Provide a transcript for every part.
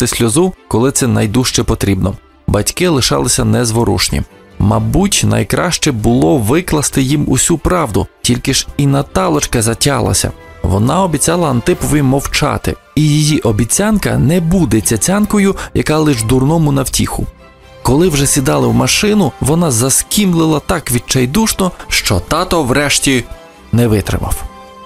виплакати сльозу, коли це найдужче потрібно. Батьки лишалися незворушні. Мабуть, найкраще було викласти їм усю правду, тільки ж і Наталочка затялася. Вона обіцяла Антипові мовчати, і її обіцянка не буде цяцянкою, яка лиш дурному на втіху. Коли вже сідали в машину, вона заскімлила так відчайдушно, що тато врешті не витримав.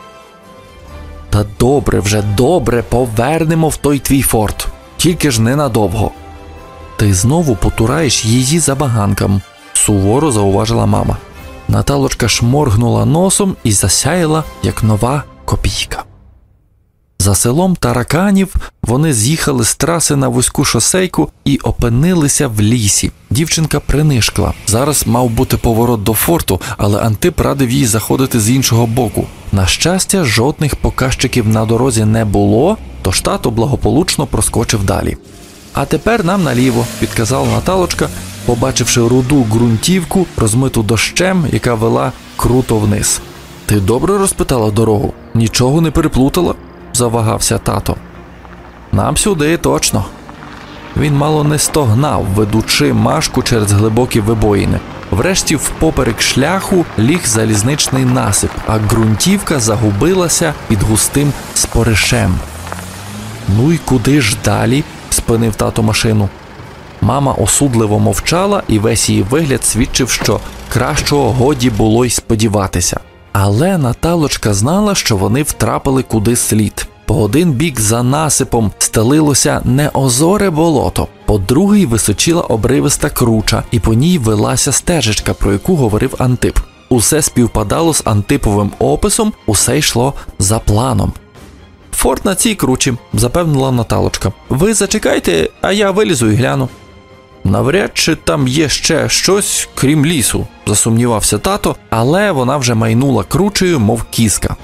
«Та добре вже, добре, повернемо в той твій форт, тільки ж ненадовго». «Ти знову потураєш її забаганкам», – суворо зауважила мама. Наталочка шморгнула носом і засяяла, як нова копійка. За селом Тараканів вони з'їхали з траси на вузьку шосейку і опинилися в лісі. Дівчинка принишкла. Зараз мав бути поворот до форту, але Антип радив їй заходити з іншого боку. На щастя, жодних показчиків на дорозі не було, тож тато благополучно проскочив далі. «А тепер нам наліво», – підказала Наталочка, побачивши руду ґрунтівку, розмиту дощем, яка вела круто вниз. «Ти добре розпитала дорогу? Нічого не переплутала?» – завагався тато. «Нам сюди, точно». Він мало не стогнав, ведучи Машку через глибокі вибоїни. Врешті впоперек шляху ліг залізничний насип, а ґрунтівка загубилася під густим споришем. «Ну й куди ж далі?» – спинив тато машину. Мама осудливо мовчала, і весь її вигляд свідчив, що кращого годі було й сподіватися. Але Наталочка знала, що вони втрапили куди слід. По один бік за насипом стелилося неозоре болото, по другий височила обривиста круча, і по ній велася стежечка, про яку говорив Антип. Усе співпадало з Антиповим описом, усе йшло за планом. «Форт на цій кручі», – запевнила Наталочка. «Ви зачекайте, а я вилізу і гляну». «Навряд чи там є ще щось, крім лісу», – засумнівався тато, але вона вже майнула кручею, мов кіска.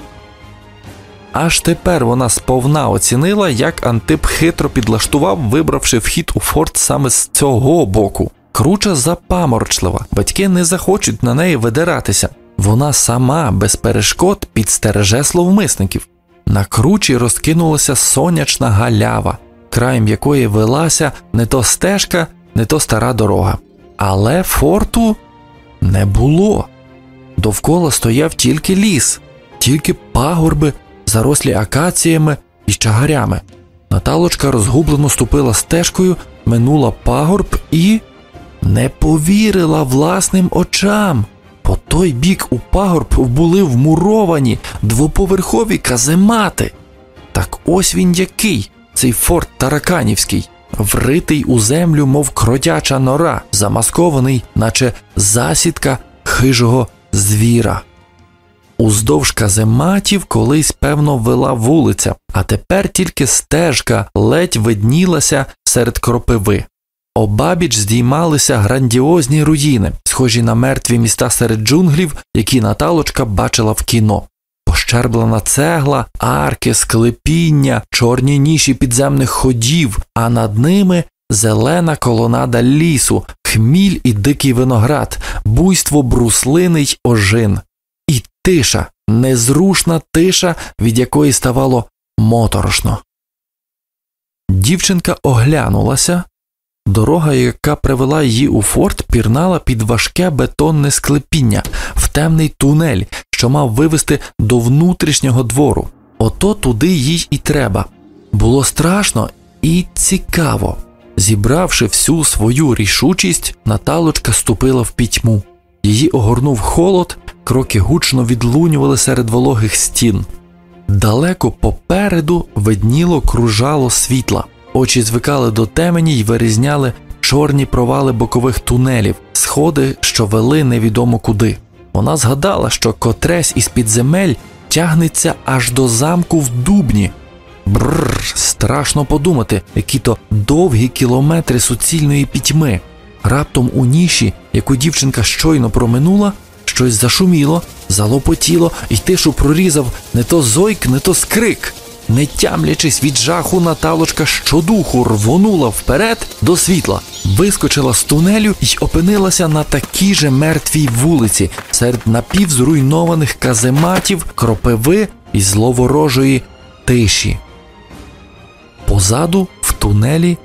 Аж тепер вона сповна оцінила, як Антип хитро підлаштував, вибравши вхід у форт саме з цього боку. Круча запаморочлива, батьки не захочуть на неї видиратися. Вона сама, без перешкод, підстереже зловмисників. На кручі розкинулася сонячна галява, краєм якої велася не то стежка, не то стара дорога. Але форту не було. Довкола стояв тільки ліс, тільки пагорби, зарослі акаціями і чагарями. Наталочка розгублено ступила стежкою, минула пагорб і не повірила власним очам. По той бік у пагорб були вмуровані двоповерхові каземати. Так ось він який, цей форт Тараканівський, вритий у землю, мов кротяча нора, замаскований, наче засідка хижого звіра. Уздовж казематів колись, певно, вела вулиця, а тепер тільки стежка ледь виднілася серед кропиви. Обабіч здіймалися грандіозні руїни, схожі на мертві міста серед джунглів, які Наталочка бачила в кіно. Пощерблена цегла, арки, склепіння, чорні ніші підземних ходів, а над ними зелена колонада лісу, хміль і дикий виноград, буйство бруслини й ожин. І тиша, незрушна тиша, від якої ставало моторошно. Дівчинка оглянулася. Дорога, яка привела її у форт, пірнала під важке бетонне склепіння, в темний тунель, що мав вивести до внутрішнього двору. Ото туди їй і треба. Було страшно і цікаво. Зібравши всю свою рішучість, Наталочка ступила в пітьму. Її огорнув холод, кроки гучно відлунювали серед вологих стін. Далеко попереду видніло кружало світла. Очі звикали до темені й вирізняли чорні провали бокових тунелів, сходи, що вели невідомо куди. Вона згадала, що котресь із підземель тягнеться аж до замку в Дубні. Бррр, страшно подумати, які то довгі кілометри суцільної пітьми. Раптом у ніші, яку дівчинка щойно проминула, щось зашуміло, залопотіло, і тишу прорізав не то зойк, не то скрик. Не тямлячись від жаху, Наталочка щодуху рвонула вперед до світла, вискочила з тунелю й опинилася на такій же мертвій вулиці, серед напівзруйнованих казематів, кропиви і зловорожої тиші. Позаду, в тунелі,